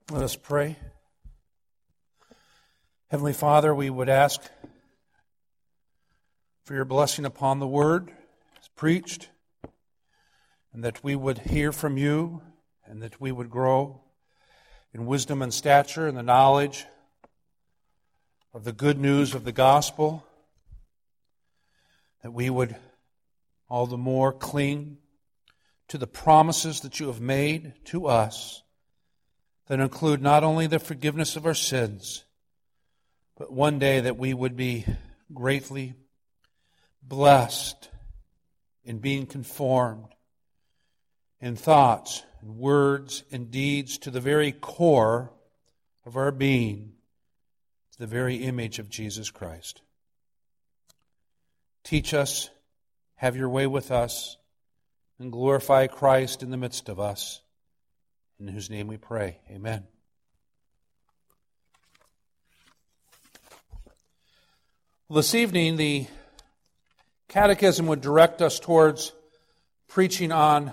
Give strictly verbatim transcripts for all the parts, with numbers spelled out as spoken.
Let us pray. Heavenly Father, we would ask for your blessing upon the word as preached, and that we would hear from you, and that we would grow in wisdom and stature and the knowledge of the good news of the gospel, that we would all the more cling to the promises that you have made to us that include not only the forgiveness of our sins, but one day that we would be greatly blessed in being conformed in thoughts and words and deeds to the very core of our being, to the very image of Jesus Christ. Teach us, have your way with us, and glorify Christ in the midst of us, in whose name we pray. Amen. Well, this evening, the Catechism would direct us towards preaching on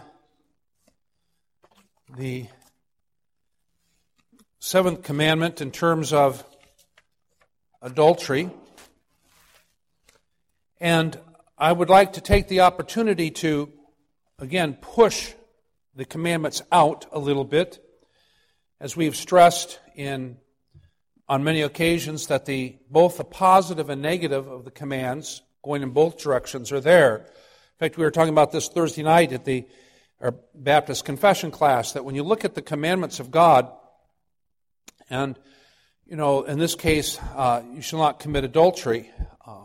the seventh commandment in terms of adultery. And I would like to take the opportunity to, again, push the commandments out a little bit, as we've stressed in on many occasions that the both the positive and negative of the commands going in both directions are there. In fact, we were talking about this Thursday night at the our Baptist confession class, that when you look at the commandments of God, and you know, in this case, uh, you shall not commit adultery. Uh,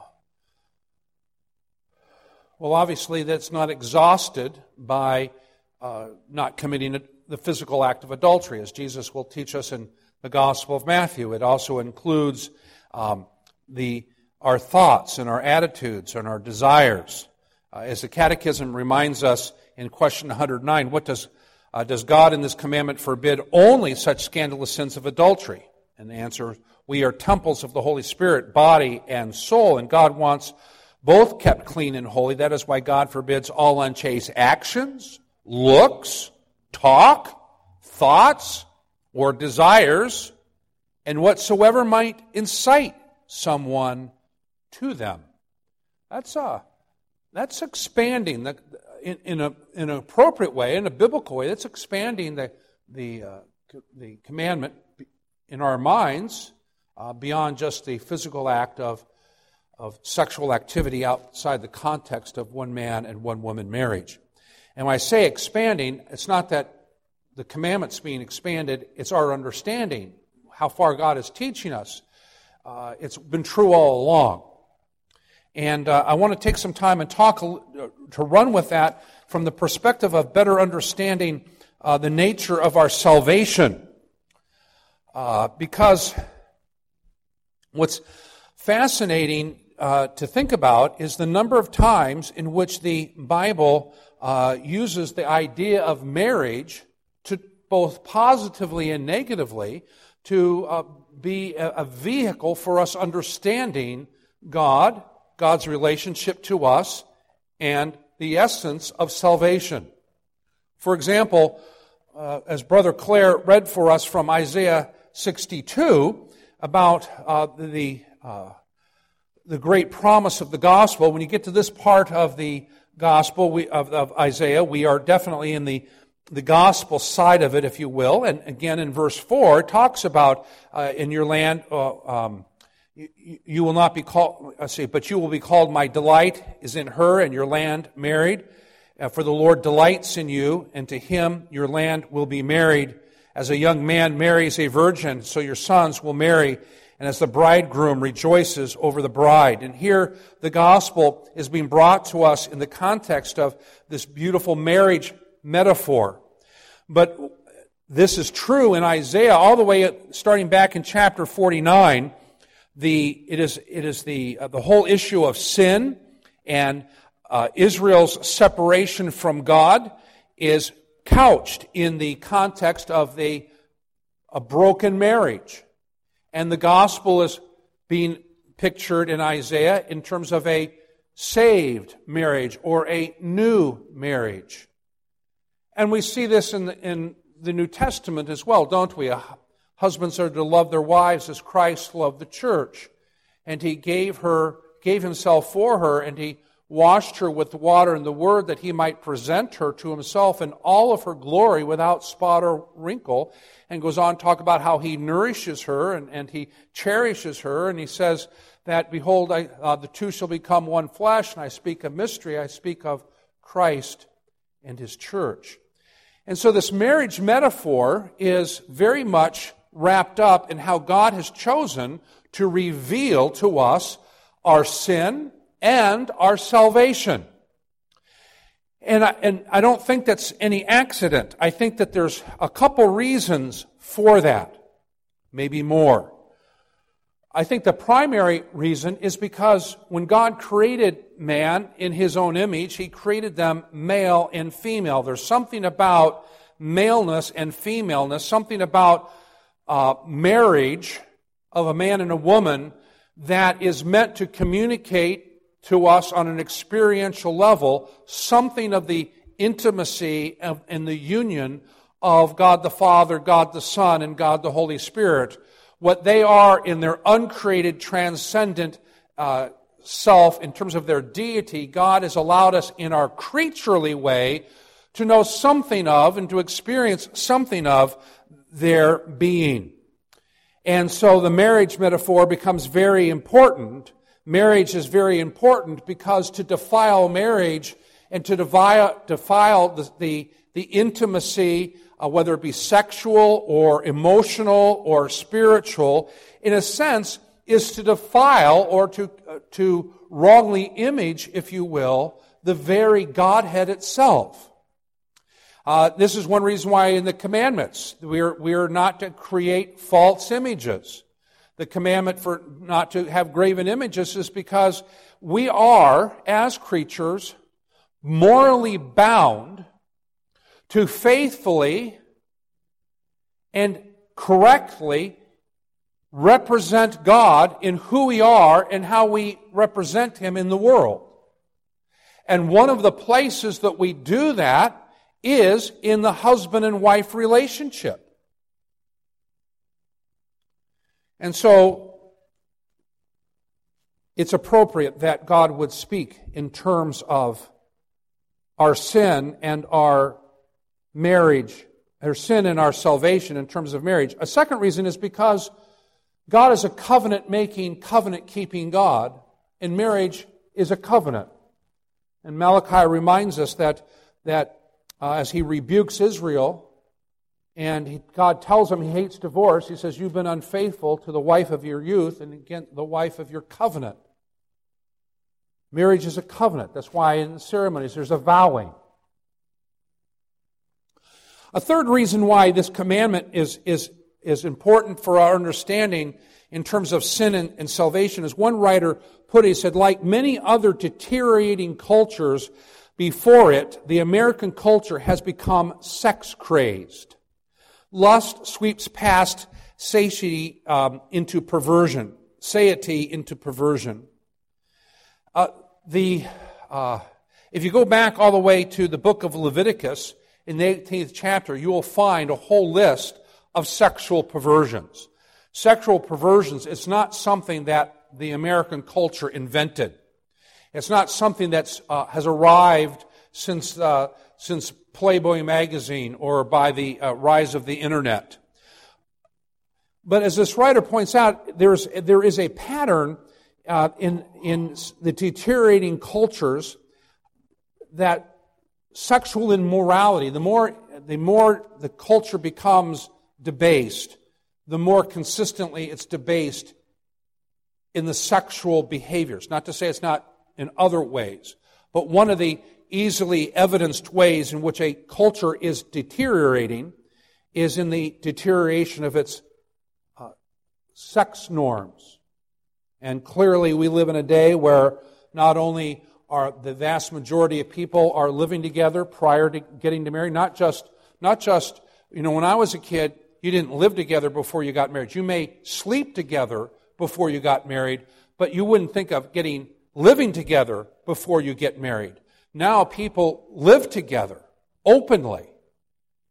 well, obviously, that's not exhausted by Uh, not committing the physical act of adultery, as Jesus will teach us in the Gospel of Matthew. It also includes um, the our thoughts and our attitudes and our desires. Uh, as the Catechism reminds us in question one hundred nine, what does uh, does God in this commandment forbid only such scandalous sins of adultery? And the answer, we are temples of the Holy Spirit, body and soul, and God wants both kept clean and holy. That is why God forbids all unchaste actions, looks, talk, thoughts, or desires, and whatsoever might incite someone to them. That's uh, that's expanding the, in, in a in an appropriate way, in a biblical way. That's expanding the the uh, the commandment in our minds uh, beyond just the physical act of of sexual activity outside the context of one man and one woman marriage. And when I say expanding, it's not that the commandment's being expanded, it's our understanding, how far God is teaching us. Uh, it's been true all along. And uh, I want to take some time and talk to run with that from the perspective of better understanding uh, the nature of our salvation. Uh, because what's fascinating uh, to think about is the number of times in which the Bible Uh, uses the idea of marriage to both positively and negatively to uh, be a, a vehicle for us understanding God, God's relationship to us, and the essence of salvation. For example, uh, as Brother Clare read for us from Isaiah sixty-two about uh, the uh, the great promise of the gospel, when you get to this part of the Gospel we, of, of Isaiah, we are definitely in the, the gospel side of it, if you will. And again, in verse four, it talks about uh, in your land, uh, um, you, you will not be called, I say, but you will be called, my delight is in her, and your land married. Uh, for the Lord delights in you, and to him your land will be married. As a young man marries a virgin, so your sons will marry, and as the bridegroom rejoices over the bride. And here the gospel is being brought to us in the context of this beautiful marriage metaphor. But this is true in Isaiah all the way starting back in chapter forty-nine. The it is it is the uh, the whole issue of sin and uh, Israel's separation from God is couched in the context of the a broken marriage. And the gospel is being pictured in Isaiah in terms of a saved marriage or a new marriage. And we see this in the, in the New Testament as well, don't we? A, Husbands are to love their wives as Christ loved the church. And he gave her, gave himself for her, and he washed her with the water and the word that he might present her to himself in all of her glory without spot or wrinkle. And goes on to talk about how he nourishes her and, and he cherishes her. And he says that, behold, I, uh, the two shall become one flesh. And I speak of mystery. I speak of Christ and his church. And so this marriage metaphor is very much wrapped up in how God has chosen to reveal to us our sin and our salvation. And I, and I don't think that's any accident. I think that there's a couple reasons for that, maybe more. I think the primary reason is because when God created man in his own image, he created them male and female. There's something about maleness and femaleness, something about uh, marriage of a man and a woman that is meant to communicate to us on an experiential level something of the intimacy of, and the union of God the Father, God the Son, and God the Holy Spirit. What they are in their uncreated, transcendent uh, self, in terms of their deity, God has allowed us in our creaturely way to know something of and to experience something of their being. And so the marriage metaphor becomes very important. Marriage is very important because to defile marriage and to defile, defile the, the, the intimacy, uh, whether it be sexual or emotional or spiritual, in a sense, is to defile or to, uh, to wrongly image, if you will, the very Godhead itself. Uh, this is one reason why in the commandments we're, we're not to create false images. The commandment for not to have graven images is because we are, as creatures, morally bound to faithfully and correctly represent God in who we are and how we represent Him in the world. And one of the places that we do that is in the husband and wife relationship. And so, it's appropriate that God would speak in terms of our sin and our marriage, our sin and our salvation in terms of marriage. A second reason is because God is a covenant-making, covenant-keeping God, and marriage is a covenant. And Malachi reminds us that, that uh, as he rebukes Israel, and he, God tells him he hates divorce. He says, you've been unfaithful to the wife of your youth and again the wife of your covenant. Marriage is a covenant. That's why in the ceremonies there's a vowing. A third reason why this commandment is, is, is important for our understanding in terms of sin and, and salvation is one writer put it, he said, like many other deteriorating cultures before it, the American culture has become sex-crazed. Lust sweeps past satiety um, into perversion, satiety into perversion. Uh, the uh, if you go back all the way to the book of Leviticus, in the eighteenth chapter, you will find a whole list of sexual perversions. Sexual perversions is not something that the American culture invented. It's not something that uh, has arrived since uh, since Playboy magazine or by the uh, rise of the internet. But as this writer points out, there's there is a pattern uh, in in the deteriorating cultures that sexual immorality, the more the more the culture becomes debased, the more consistently it's debased in the sexual behaviors. Not to say it's not in other ways, but one of the easily evidenced ways in which a culture is deteriorating is in the deterioration of its uh, sex norms. And clearly we live in a day where not only are the vast majority of people are living together prior to getting to marry, not just, not just, you know, when I was a kid, you didn't live together before you got married. You may sleep together before you got married, but you wouldn't think of getting living together before you get married. Now people live together openly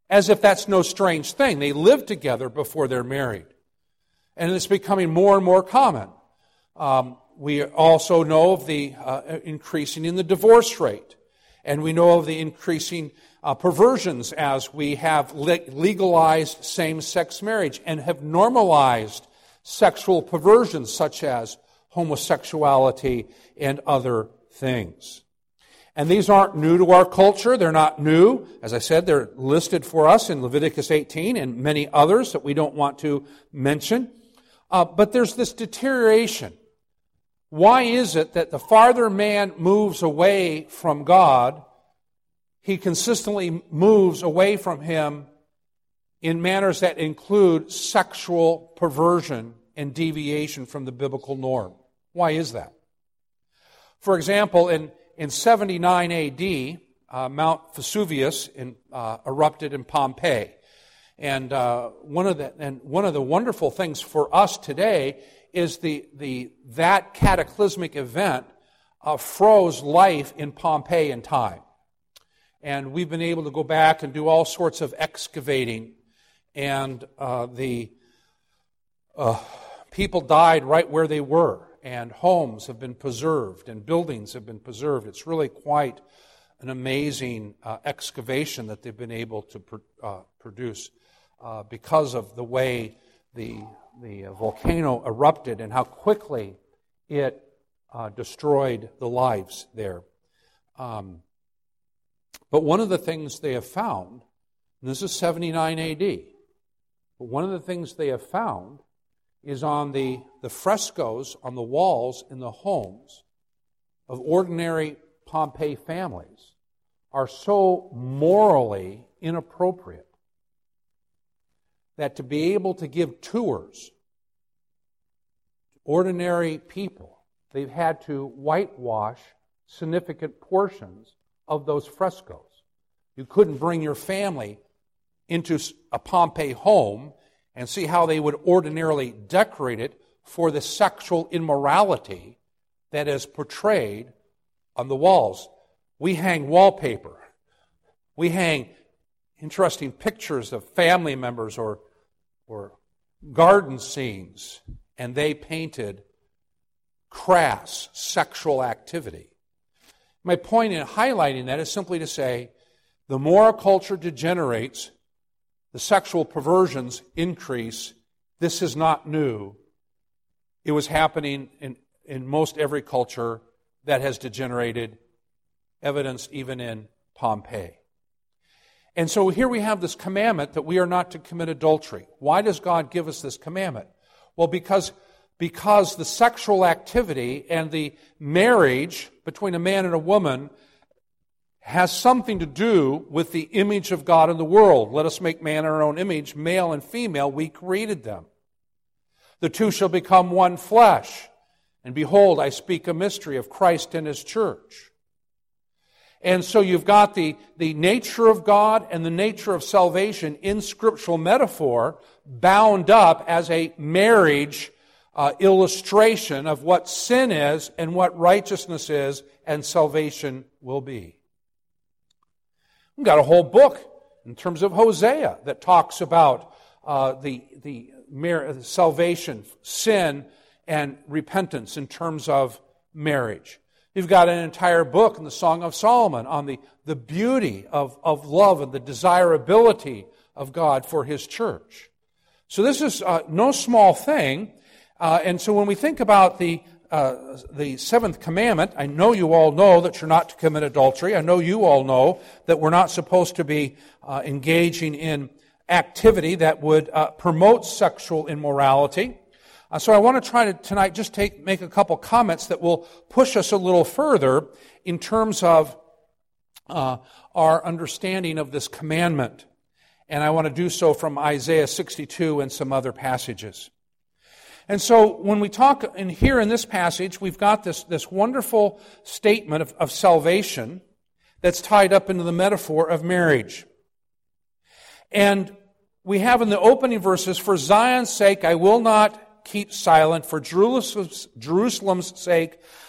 as if that's no strange thing. They live together before they're married. And it's becoming more and more common. Um, we also know of the uh, increasing in the divorce rate. And we know of the increasing uh, perversions as we have le- legalized same-sex marriage and have normalized sexual perversions such as homosexuality and other things. And these aren't new to our culture. They're not new. As I said, they're listed for us in Leviticus eighteen and many others that we don't want to mention. Uh, but there's this deterioration. Why is it that the farther man moves away from God, he consistently moves away from Him in manners that include sexual perversion and deviation from the biblical norm? Why is that? For example, in, in seventy-nine A D, uh, Mount Vesuvius in, uh, erupted in Pompeii. And uh, one of the and one of the wonderful things for us today is the the that cataclysmic event uh, froze life in Pompeii in time, and we've been able to go back and do all sorts of excavating, and uh, the uh, people died right where they were, and homes have been preserved, and buildings have been preserved. It's really quite an amazing uh, excavation that they've been able to pr- uh, produce. Uh, because of the way the the volcano erupted and how quickly it uh, destroyed the lives there. Um, but one of the things they have found, and this is seventy-nine A D, but one of the things they have found is on the, the frescoes on the walls in the homes of ordinary Pompeii families are so morally inappropriate that to be able to give tours to ordinary people, they've had to whitewash significant portions of those frescoes. You couldn't bring your family into a Pompeii home and see how they would ordinarily decorate it for the sexual immorality that is portrayed on the walls. We hang wallpaper. We hang interesting pictures of family members or or garden scenes, and they painted crass sexual activity. My point in highlighting that is simply to say, the more a culture degenerates, the sexual perversions increase. This is not new. It was happening in, in most every culture that has degenerated, evidenced even in Pompeii. And so here we have this commandment that we are not to commit adultery. Why does God give us this commandment? Well, because, because the sexual activity and the marriage between a man and a woman has something to do with the image of God in the world. Let us make man in our own image, male and female, we created them. The two shall become one flesh. And behold, I speak a mystery of Christ and His church. And so you've got the, the nature of God and the nature of salvation in scriptural metaphor bound up as a marriage uh, illustration of what sin is and what righteousness is and salvation will be. We've got a whole book in terms of Hosea that talks about uh, the, the mar- salvation, sin, and repentance in terms of marriage. You've got an entire book in the Song of Solomon on the, the beauty of, of love and the desirability of God for His church. So this is uh, no small thing. Uh, and so when we think about the uh, the seventh commandment, I know you all know that you're not to commit adultery. I know you all know that we're not supposed to be uh, engaging in activity that would uh, promote sexual immorality. Uh, so I want to try to tonight just take make a couple comments that will push us a little further in terms of uh, our understanding of this commandment. And I want to do so from Isaiah sixty-two and some other passages. And so when we talk in here in this passage, we've got this, this wonderful statement of, of salvation that's tied up into the metaphor of marriage. And we have in the opening verses, for Zion's sake I will not keep silent, for Jerusalem's, Jerusalem's sake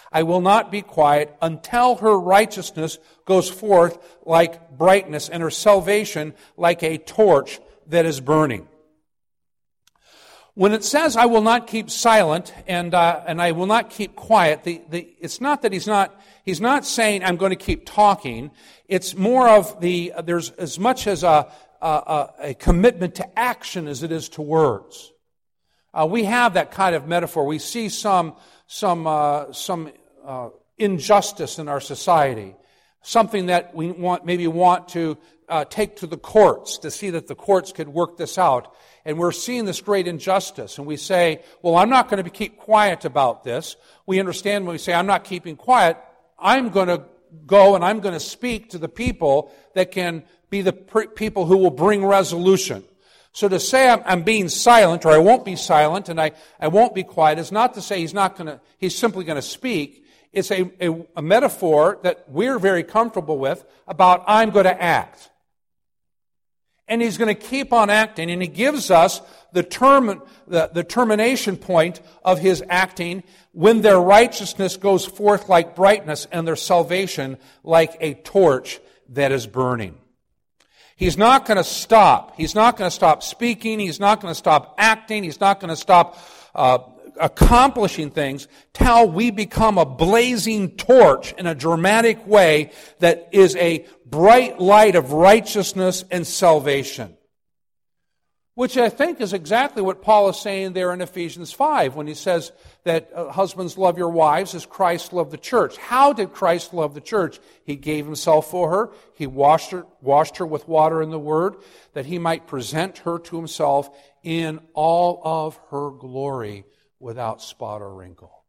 I will not be quiet until her righteousness goes forth like brightness and her salvation like a torch that is burning. When it says, I will not keep silent and uh, and I will not keep quiet, the, the, it's not that he's not he's not saying I'm going to keep talking. It's more of the, there's as much as a, a, a commitment to action as it is to words. Uh, we have that kind of metaphor. We see some some uh, some uh, injustice in our society, something that we want maybe want to uh, take to the courts to see that the courts could work this out. And we're seeing this great injustice, and we say, well, I'm not going to keep quiet about this. We understand when we say, I'm not keeping quiet, I'm going to go and I'm going to speak to the people that can be the pre- people who will bring resolution. So to say I'm, I'm being silent, or I won't be silent, and I, I won't be quiet, is not to say he's not going to, he's simply going to speak. It's a, a, a metaphor that we're very comfortable with about I'm going to act. And he's going to keep on acting, and he gives us the term, the, the termination point of his acting when their righteousness goes forth like brightness and their salvation like a torch that is burning. He's not going to stop. He's not going to stop speaking. He's not going to stop acting. He's not going to stop uh, accomplishing things till we become a blazing torch in a dramatic way that is a bright light of righteousness and salvation. Which I think is exactly what Paul is saying there in Ephesians five when he says that uh, husbands love your wives as Christ loved the church. How did Christ love the church? He gave himself for her. He washed her, washed her with water and the word that he might present her to himself in all of her glory without spot or wrinkle.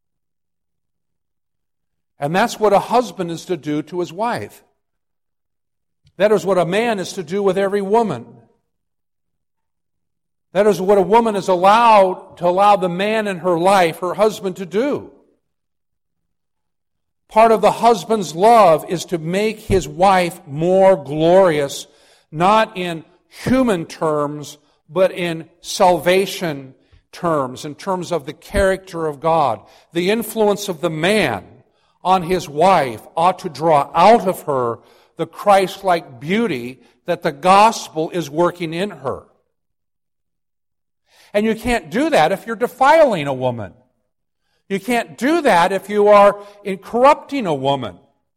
And that's what a husband is to do to his wife. That is what a man is to do with every woman. That is what a woman is allowed to allow the man in her life, her husband, to do. Part of the husband's love is to make his wife more glorious, not in human terms, but in salvation terms, in terms of the character of God. The influence of the man on his wife ought to draw out of her the Christ-like beauty that the gospel is working in her. And you can't do that if you're defiling a woman. You can't do that if you are in corrupting a woman.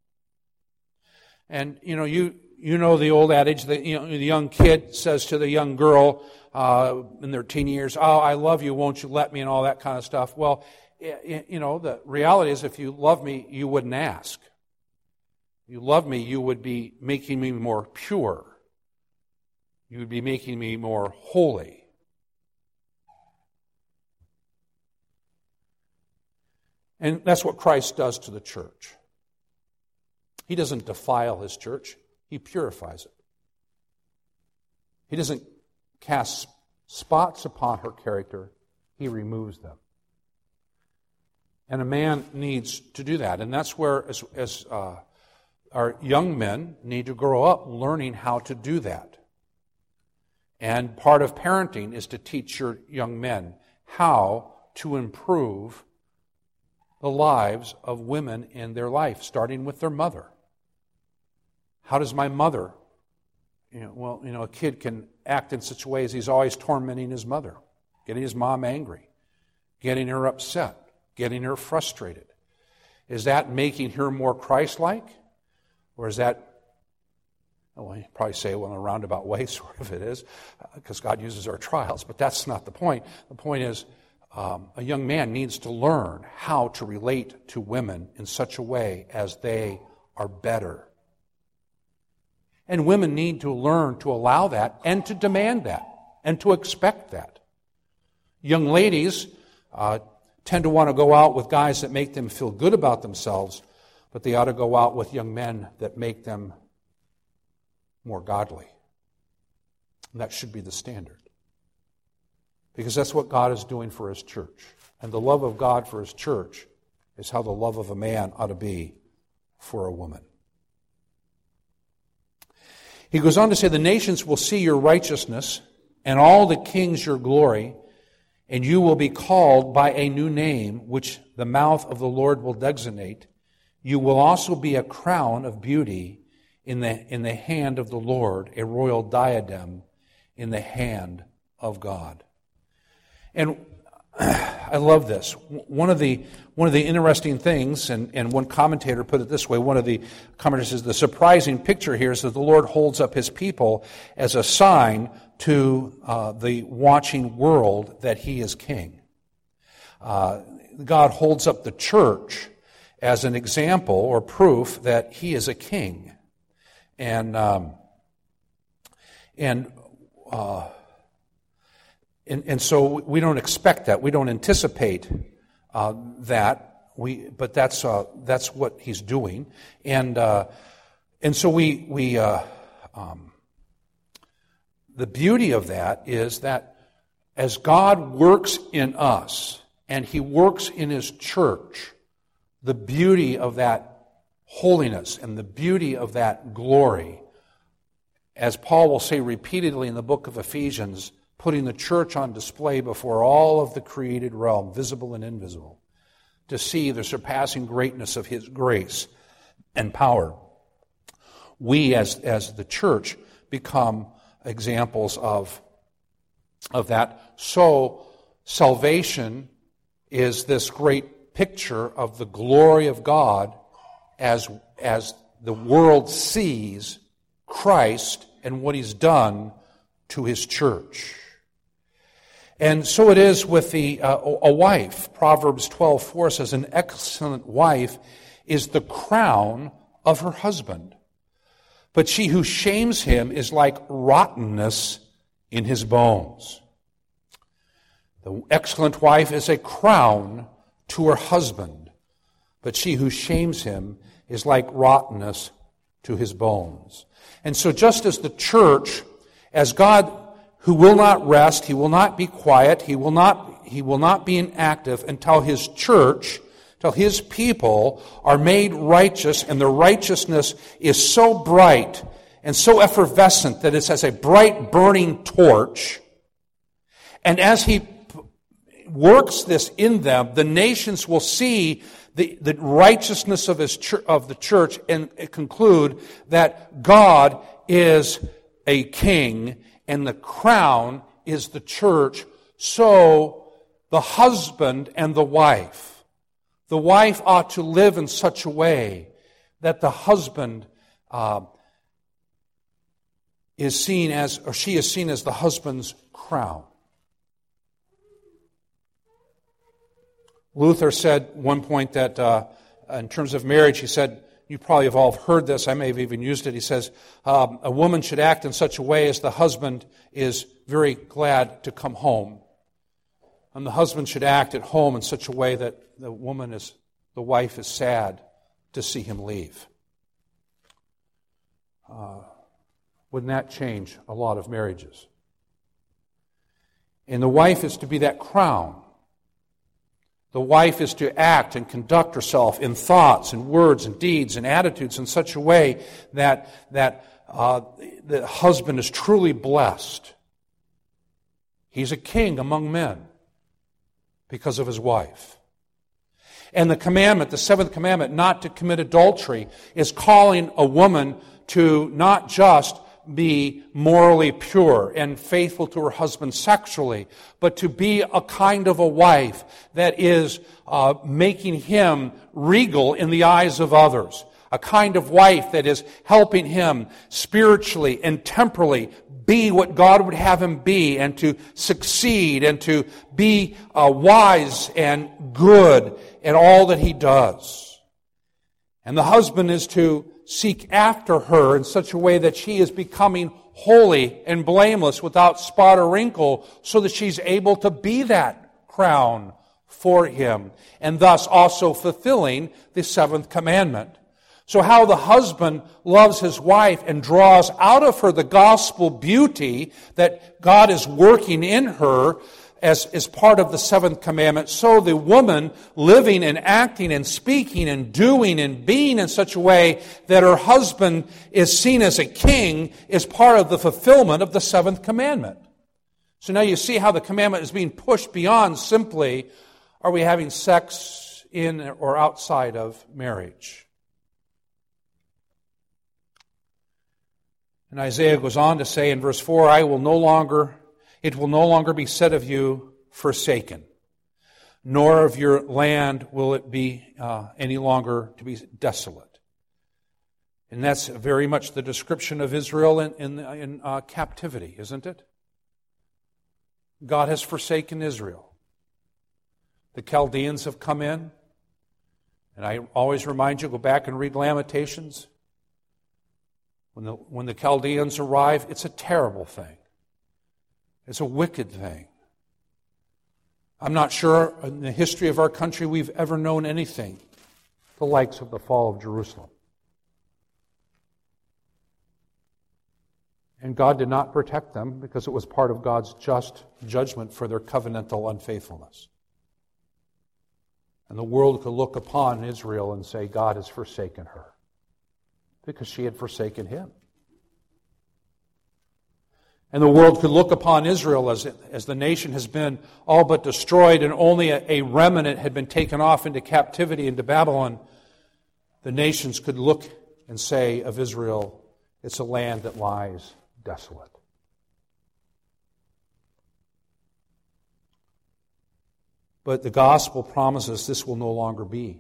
And, you know, you you know the old adage that, you know, the young kid says to the young girl uh, in their teen years, oh, I love you, won't you let me, and all that kind of stuff. Well, you know, the reality is if you love me, you wouldn't ask. If you love me, you would be making me more pure. You would be making me more holy. And that's what Christ does to the church. He doesn't defile his church. He purifies it. He doesn't cast spots upon her character. He removes them. And a man needs to do that. And that's where, as, as uh, our young men need to grow up learning how to do that. And part of parenting is to teach your young men how to improve the lives of women in their life, starting with their mother. How does my mother, you know, well, you know, a kid can act in such ways he's always tormenting his mother, getting his mom angry, getting her upset, getting her frustrated. Is that making her more Christ-like? Or is that, well, you probably say, well, in a roundabout way, sort of it is, because God uses our trials, but that's not the point. The point is, Um, a young man needs to learn how to relate to women in such a way as they are better. And women need to learn to allow that and to demand that and to expect that. Young ladies uh, tend to want to go out with guys that make them feel good about themselves, but they ought to go out with young men that make them more godly. And that should be the standard. Because that's what God is doing for His church. And the love of God for His church is how the love of a man ought to be for a woman. He goes on to say, the nations will see your righteousness and all the kings your glory. and you will be called by a new name, which the mouth of the Lord will designate. You will also be a crown of beauty in the, in the hand of the Lord, a royal diadem in the hand of God. And I love this. One of the one of the interesting things, and, and one commentator put it this way, one of the commentators says, the surprising picture here is that the Lord holds up his people as a sign to uh, the watching world that he is king. Uh, God holds up the church as an example or proof that he is a king. And, um, and, uh, And, and so we don't expect that. We don't anticipate uh, that. We, but that's uh, that's what he's doing. And uh, and so we we uh, um, the beauty of that is that as God works in us and he works in his church, the beauty of that holiness and the beauty of that glory, as Paul will say repeatedly in the book of Ephesians, putting the church on display before all of the created realm, visible and invisible, to see the surpassing greatness of his grace and power. We, as, as the church, become examples of, of that. So, salvation is this great picture of the glory of God as, as the world sees Christ and what he's done to his church. And so it is with the uh, a wife. Proverbs twelve four says, an excellent wife is the crown of her husband, but she who shames him is like rottenness in his bones. The excellent wife is a crown to her husband, but she who shames him is like rottenness to his bones. And so just as the church, as God who will not rest, he will not be quiet, he will not, he will not be inactive until his church, till his people are made righteous, and their righteousness is so bright and so effervescent that it's as a bright burning torch. And as he works this in them, the nations will see the, the righteousness of his church, of the church, and conclude that God is a king, and the crown is the church. So the husband and the wife, the wife ought to live in such a way that the husband uh, is seen as, or she is seen as the husband's crown. Luther said at one point that uh, in terms of marriage, he said, you probably have all heard this, I may have even used it. He says, um, a woman should act in such a way as the husband is very glad to come home. And the husband should act at home in such a way that the woman is, the wife is sad to see him leave. Uh, wouldn't that change a lot of marriages? And the wife is to be that crown. The wife is to act and conduct herself in thoughts and words and deeds and attitudes in such a way that, that uh, the husband is truly blessed. He's a king among men because of his wife. And the commandment, the seventh commandment, not to commit adultery, is calling a woman to not just be morally pure and faithful to her husband sexually, but to be a kind of a wife that is uh, making him regal in the eyes of others. A kind of wife that is helping him spiritually and temporally be what God would have him be, and to succeed and to be uh, wise and good in all that he does. And the husband is to seek after her in such a way that she is becoming holy and blameless without spot or wrinkle, so that she's able to be that crown for him, and thus also fulfilling the seventh commandment. So how the husband loves his wife and draws out of her the gospel beauty that God is working in her as, as part of the seventh commandment, so the woman living and acting and speaking and doing and being in such a way that her husband is seen as a king is part of the fulfillment of the seventh commandment. So now you see how the commandment is being pushed beyond simply, are we having sex in or outside of marriage? And Isaiah goes on to say in verse four, I will no longer, it will no longer be said of you, forsaken, nor of your land will it be uh, any longer to be desolate. And that's very much the description of Israel in, in, in uh, captivity, isn't it? God has forsaken Israel. The Chaldeans have come in. And I always remind you, go back and read Lamentations. When the, when the Chaldeans arrive, it's a terrible thing. It's a wicked thing. I'm not sure in the history of our country we've ever known anything the likes of the fall of Jerusalem. And God did not protect them because it was part of God's just judgment for their covenantal unfaithfulness. And the world could look upon Israel and say, God has forsaken her because she had forsaken him. And the world could look upon Israel as, as the nation has been all but destroyed and only a, a remnant had been taken off into captivity into Babylon. The nations could look and say of Israel, it's a land that lies desolate. But the gospel promises this will no longer be.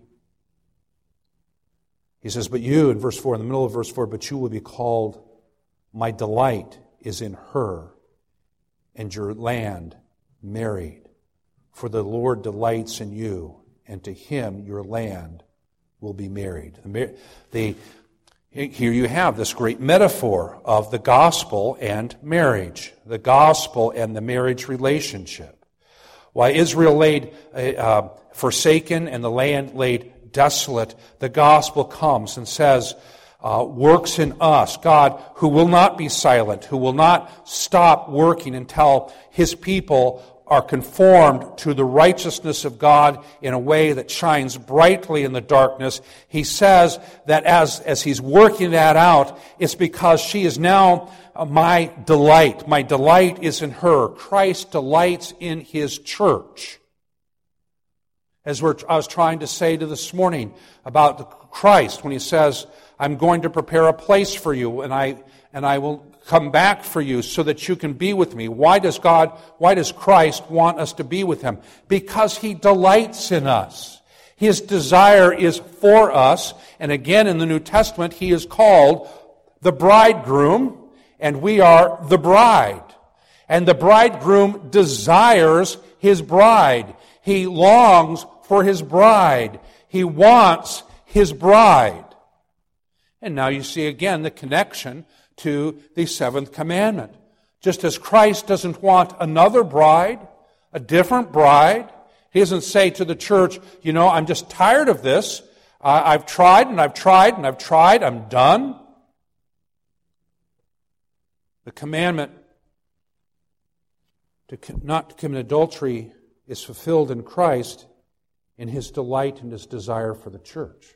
He says, but you, in verse four, in the middle of verse four, but you will be called, my delight is in her, and your land married. For the Lord delights in you, and to him your land will be married. The, the Here you have this great metaphor of the gospel and marriage, the gospel and the marriage relationship. While Israel laid uh, forsaken and the land laid desolate, the gospel comes and says, uh, works in us, God, who will not be silent, who will not stop working until his people are conformed to the righteousness of God in a way that shines brightly in the darkness. He says that as, as he's working that out, it's because she is now my delight. My delight is in her. Christ delights in his church. As we're, I was trying to say to this morning about the Christ when he says, I'm going to prepare a place for you and I, and I will come back for you so that you can be with me. Why does God, why does Christ want us to be with him? Because he delights in us. His desire is for us. And again, in the New Testament, he is called the bridegroom, and we are the bride. And the bridegroom desires his bride. He longs for his bride. He wants his bride. And now you see again the connection to the seventh commandment. Just as Christ doesn't want another bride, a different bride, he doesn't say to the church, you know, I'm just tired of this. Uh, I've tried and I've tried and I've tried. I'm done. The commandment to not commit adultery is fulfilled in Christ in his delight and his desire for the church.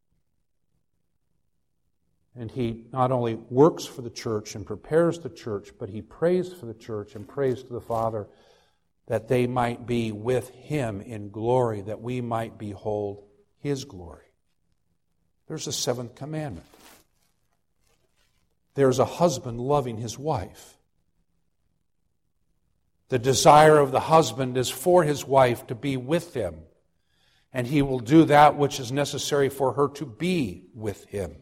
And he not only works for the church and prepares the church, but he prays for the church and prays to the Father that they might be with him in glory, that we might behold his glory. There's a seventh commandment. There's a husband loving his wife. The desire of the husband is for his wife to be with him, and he will do that which is necessary for her to be with him.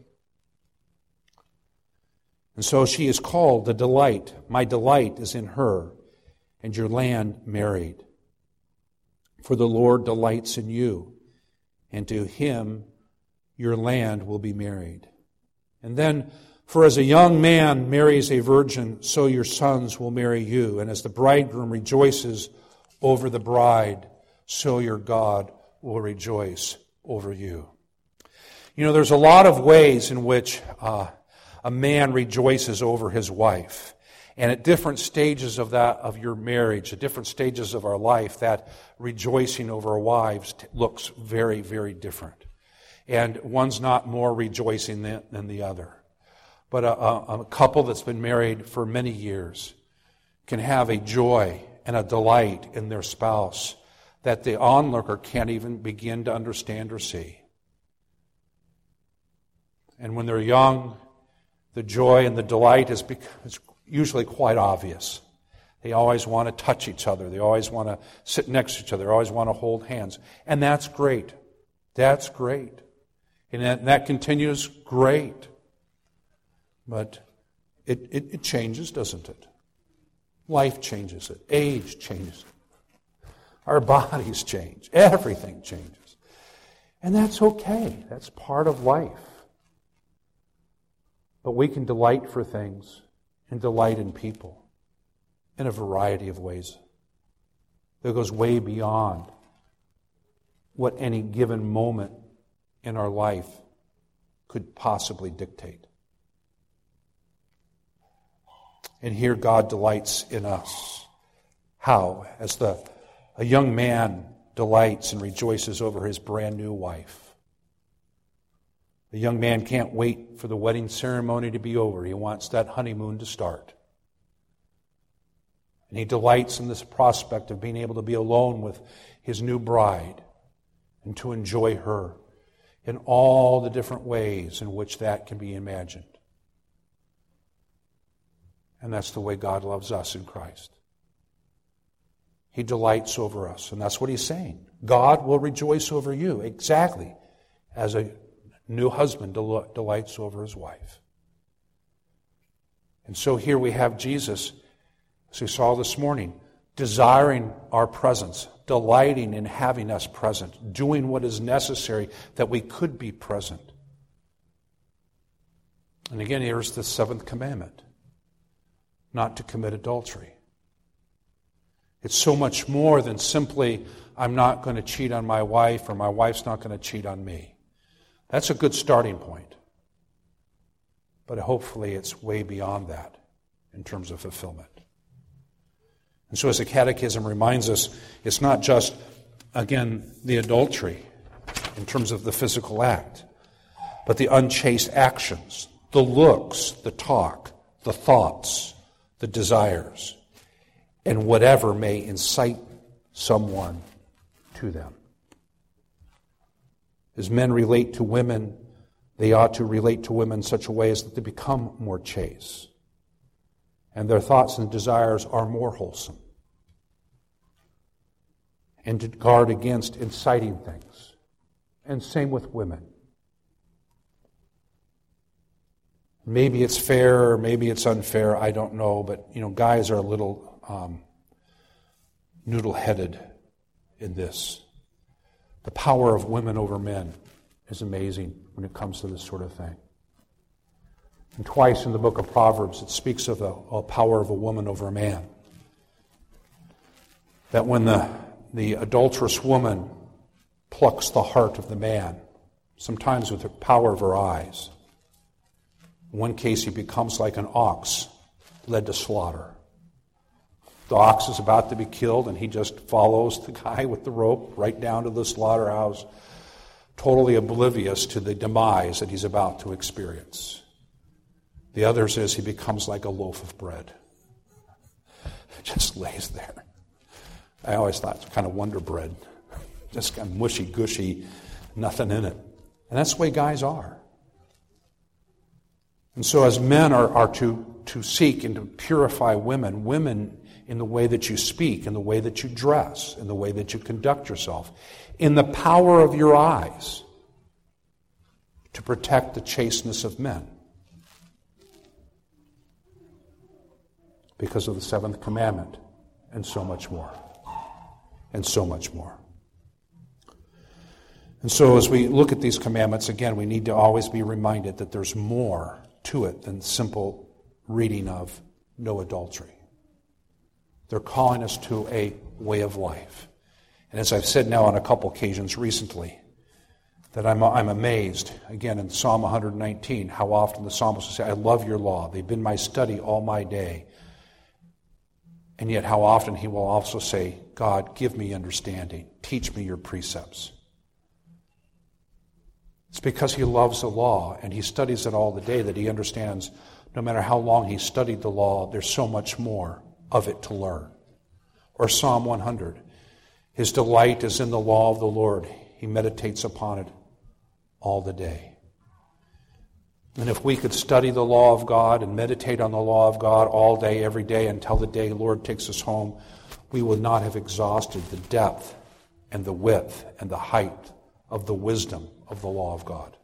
And so she is called the delight. My delight is in her, and your land married. For the Lord delights in you, and to him your land will be married. And then, for as a young man marries a virgin, so your sons will marry you. And as the bridegroom rejoices over the bride, so your God will rejoice over you. You know, there's a lot of ways in which uh, a man rejoices over his wife. And at different stages of that, of your marriage, at different stages of our life, that rejoicing over our wives t- looks very, very different. And one's not more rejoicing than, than the other. But a, a, a couple that's been married for many years, can have a joy and a delight in their spouse that the onlooker can't even begin to understand or see. And when they're young, the joy and the delight is, is usually quite obvious. They always want to touch each other. They always want to sit next to each other. They always want to hold hands. And that's great. That's great. And that, that continues great. But it, it, it changes, doesn't it? Life changes it. Age changes it. Our bodies change. Everything changes. And that's okay. That's part of life. But we can delight for things and delight in people in a variety of ways that goes way beyond what any given moment in our life could possibly dictate. And here God delights in us. How? As the a young man delights and rejoices over his brand new wife. The young man can't wait for the wedding ceremony to be over. He wants that honeymoon to start. And he delights in this prospect of being able to be alone with his new bride and to enjoy her in all the different ways in which that can be imagined. And that's the way God loves us in Christ. He delights over us, and that's what he's saying. God will rejoice over you exactly as a new husband del- delights over his wife. And so here we have Jesus, as we saw this morning, desiring our presence, delighting in having us present, doing what is necessary that we could be present. And again, here's the seventh commandment, not to commit adultery. It's so much more than simply, I'm not going to cheat on my wife or my wife's not going to cheat on me. That's a good starting point. But hopefully it's way beyond that in terms of fulfillment. And so as the Catechism reminds us, it's not just, again, the adultery in terms of the physical act, but the unchaste actions, the looks, the talk, the thoughts, the desires, and whatever may incite someone to them. As men relate to women, they ought to relate to women in such a way as that they become more chaste, and their thoughts and desires are more wholesome, and to guard against inciting things. And same with women. Maybe it's fair, or maybe it's unfair, I don't know, but you know, guys are a little um, noodle-headed in this. The power of women over men is amazing when it comes to this sort of thing. And twice in the book of Proverbs, it speaks of the a power of a woman over a man. That when the, the adulterous woman plucks the heart of the man, sometimes with the power of her eyes, in one case he becomes like an ox led to slaughter. The ox is about to be killed, and he just follows the guy with the rope right down to the slaughterhouse, totally oblivious to the demise that he's about to experience. The other says he becomes like a loaf of bread. It just lays there. I always thought it's kind of Wonder Bread. Just kind of mushy, gushy, nothing in it. And that's the way guys are. And so as men are, are to, to seek and to purify women, women in the way that you speak, in the way that you dress, in the way that you conduct yourself, in the power of your eyes to protect the chasteness of men. Because of the seventh commandment, and so much more. And so much more. And so as we look at these commandments, again, we need to always be reminded that there's more to it than simple reading of no adultery. They're calling us to a way of life. And as I've said now on a couple occasions recently, that I'm, I'm amazed, again in Psalm one nineteen, how often the psalmist will say, I love your law. They've been my study all my day. And yet how often he will also say, God, give me understanding. Teach me your precepts. It's because he loves the law and he studies it all the day that he understands no matter how long he studied the law, there's so much more of it to learn. Or Psalm one hundred, his delight is in the law of the Lord. He meditates upon it all the day. And if we could study the law of God and meditate on the law of God all day, every day, until the day the Lord takes us home, we would not have exhausted the depth and the width and the height of the wisdom of the law of God,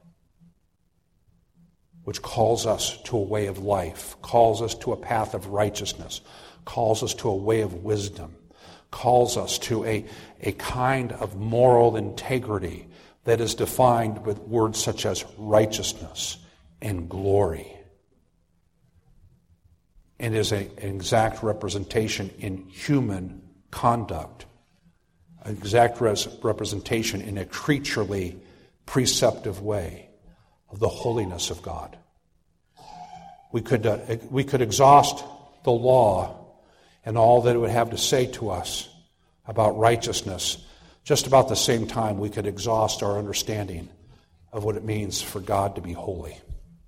which calls us to a way of life, calls us to a path of righteousness, calls us to a way of wisdom, calls us to a, a kind of moral integrity that is defined with words such as righteousness and glory, and is a, an exact representation in human conduct, an exact res- representation in a creaturely, preceptive way of the holiness of God. We could, uh, we could exhaust the law and all that it would have to say to us about righteousness just about the same time we could exhaust our understanding of what it means for God to be holy.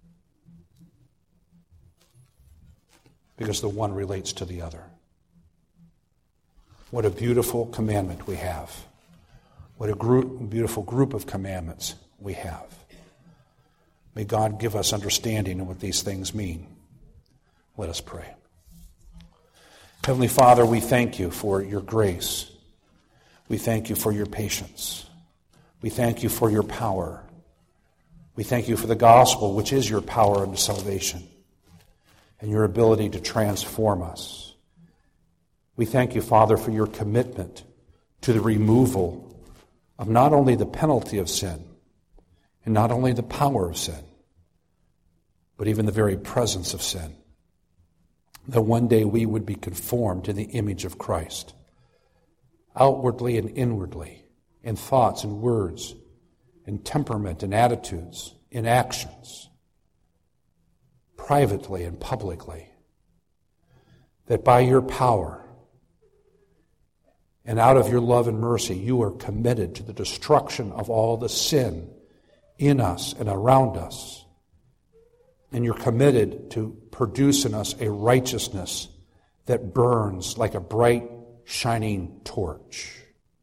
Because the one relates to the other. What a beautiful commandment we have. What a group, beautiful group of commandments we have. May God give us understanding of what these things mean. Let us pray. Heavenly Father, we thank you for your grace. We thank you for your patience. We thank you for your power. We thank you for the gospel, which is your power unto salvation, and your ability to transform us. We thank you, Father, for your commitment to the removal of not only the penalty of sin and not only the power of sin, but even the very presence of sin. That one day we would be conformed to the image of Christ, outwardly and inwardly, in thoughts and words, in temperament and attitudes, in actions, privately and publicly, that by your power and out of your love and mercy, you are committed to the destruction of all the sin in us and around us. And you're committed to produce in us a righteousness that burns like a bright, shining torch.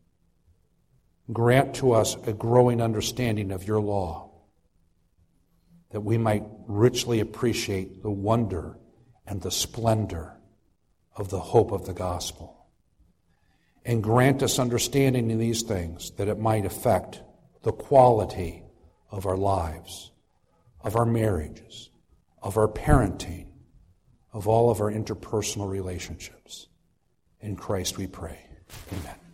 Grant to us a growing understanding of your law, that we might richly appreciate the wonder and the splendor of the hope of the gospel. And grant us understanding in these things, that it might affect the quality of our lives, of our marriages, of our parenting, of all of our interpersonal relationships. In Christ we pray. Amen.